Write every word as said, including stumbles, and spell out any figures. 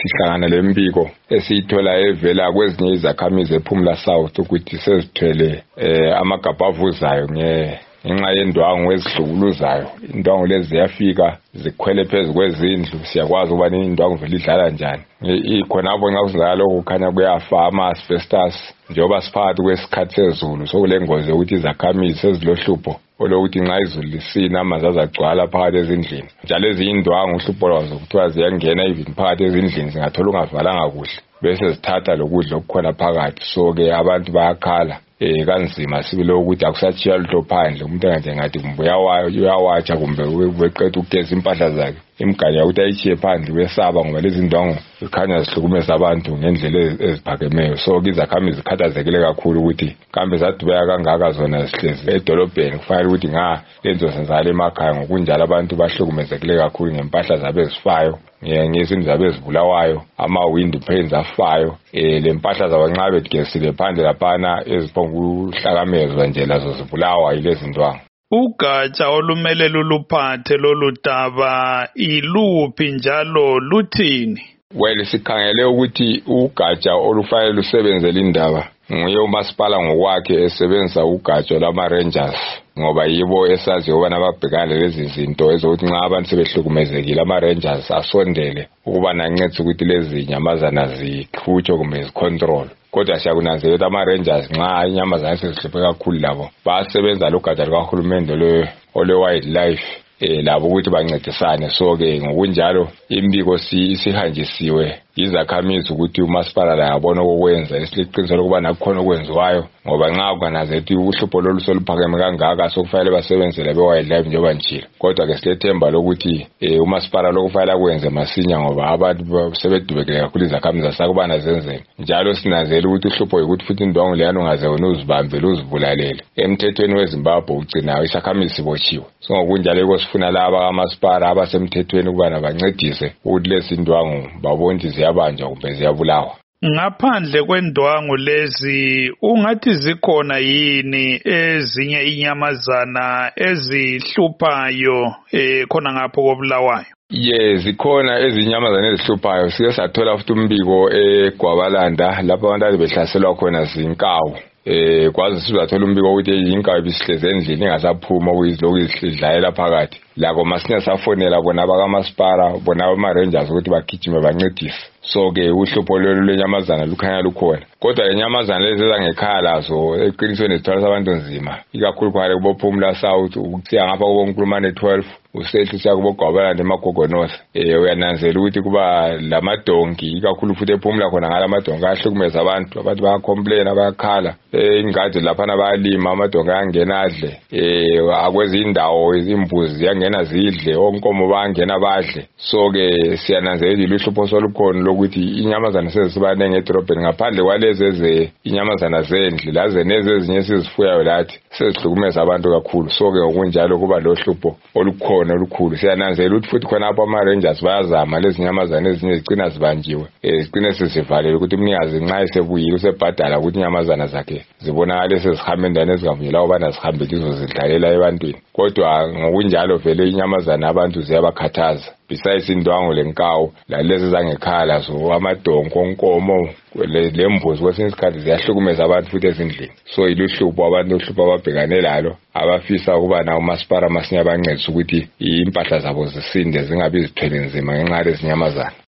sihlangana lembiko esiyithola evela kwezinye izakhamizi ePhumla South ukuthi sezithwele eh amagabha avuzayo nge ngenxa yendwangu ezihlukuluzayo. Indwangu lezi ziyafika zikhwele phezulu kwezindlu, siyakwazi ukuba indwangu vele idlala njani. Ikhonapho nxa kuzala lokho kukhanya kuyafa ama-asbestos njengoba siphakathi kwesikhathi sezulu, sokulengozi yokuthi izakhamizi sezilohlupho olokuthi nxa izulu lisina amanzi azagcwala phakathi ezindlini. Njalo eziyindwangu uhlupho lwazo kuthiwa ziyangena even phakathi ezindlini zingathola ungavalanga kuhle bese zithatha lokudla okukhona phakathi. So-ke abantu bayakhala eh kanzima sibile ukuthi akusachiya lutho phandle, umuntu engathi ngathi kumbe uyawatsha kumbe weqeda ukugeza impahla zakhe imiganya ukuthi ayichiye phandle wesaba ngoba lezi ndwangu zikhanya zihlukumeza abantu ngendlela eziphakemeyo. So izakhamizi zikhathazekile kakhulu ukuthi kambe zadubeka kangaka zona sihlezi edolobheni, kufanele ukuthi nga lenzo senzala emakhaya ngokunjalo abantu bahlukumezekile kakhulu ngempahla zabe zifayo ngezindlu zabe zibulawayo, ama-wind panes afayo, eh lempahla zabanxa bedigezile phandle laphana eziphonga ukuhlakamezwa nje lazo zibulawa yilezi ndwangu. Ugatsha olumele luluphathe lolu daba iluphi njalo luthini? Well, sikhangele ukuthi ugatsha olufanele lusebenzele indaba nguye umasipala ngokwakhe esebenzisa ugatsha lama-Rangers ngoba yibo esazi ukubana babhekane lezi zinto ezokuthi nxa abantu sebehlukumezekile ama-Rangers asondele ukuba nancedise ukuthi lezi nyamazana zikhutshwe kumbe zicontrol. Kodwa siyakunanzelela ukuthi ama-Rangers nxa inyamazana sezihluphe kakhulu labo basebenza logatsha lukahulumende olwe-wildlife eh labo ukuthi bancedisane. So-ke ngokunjalo imbiko isihanjisiwe izakhamizi ukuthi umasipala la yabona okwenza esiqiniselo lokuba nakukhona okwenziwayo ngoba nxa kungazethi uhlupho lolu soluphakeme kangaka sokufanele basebenzele be-wildlife njengoba njalo. Kodwa ke silethemba lokuthi eh umasipala lokufanele akwenze masinya ngoba abantu sebedubekile kakhulu izakhamizi zasakubana zenzeni. Njalo sinazela ukuthi uhlupho ukuthi futhi indwangu leyana ungaze wena uzibambele uzibulalele. Emthethweni weZimbabwe ugcina isakhamizi sibotshiwe. So ngokunjalo ikosifuna laba amasipala abasemthethweni ukubana bancedise ukuthi lezi ndwangu babone ziyabanjwa kumbe ziyabulawa. Ngaphandle kwendwangu lezi ungathi zikhona yini ezinye inyamazana ezihluphayo eh khona ngapho kobulawayo? Ye zikhona ezinyamazana ezihluphayo. Sike sathola futhi umbiko eGwabalanda lapho abantu behlaselwa khona zinkawu. Eh kwazi sizathola umbiko ukuthi inkawu ibisihleze endlini ingasaphuma ukuyiziloko izidlalela phakathi. Lako masinya safonela bona abakamasipala bona ama-Rangers ukuthi bagijime bancedise. So-ke uhlupho lolu lwenyamazana lukhanya lukhona. Kodwa lenyamazana lezi ezangekhaya lazo eqinisweni zithwala abantu nzima. Ikakhulu phakathi kuboPhumla South ukuthiya ngapha kuboNkulumane twelve usehli siya kuboGwabalanda emaGogonosa. Eh uyananzela ukuthi kuba lamadonki ikakhulu futhi ePhumla khona ngalamadonki ahlukumeza abantu. Abantu bayacomplain bayakhala. Eh ingadi lapha bayalima amadonki ayangena adle. Eh akwezi indawo izimbuzi yangena zidle onkomo bayangena badle. So-ke siyananzela uhlupho solukhona lokuthi inyamazana sezibanenge edrobheni ngaphandle kwalezi eze inyamazana zendle laze nezezinye sizifuyayo lathi sezihlukumeza abantu kakhulu. So-ke ngokunjalo kuba lohlupho olukhona olukhulu. Siyananzela ukuthi futhi khona apha ama-Rangers bayazama lezi nyamazana ezinye zigcina zibanjiwe eh zigcine sezivalele ukuthi umnikazi nxa esebuyile usebhadala ukuthi inyamazana zakhe zibonakale sezihambe endaweni ezingavunyelwa ukubana zihambe zizozidlalela ebantwini. Kodwa ngokunjalo vele inyamazana abantu ziyabakhathaza. Besides indwangu lenkawu lalezi zangekhaya lazo amadonko onkomo lembuzi kwesinye isikhathi ziyahlukumeza abantu futhi ezindlini. So iluhlupho abantu ohlupho ababhekane lalo abafisa ukuba na umasipala masinya bancedise ukuthi impahla zabo zisinde zingabi zithwele nzima ngenxa yezinyamazana.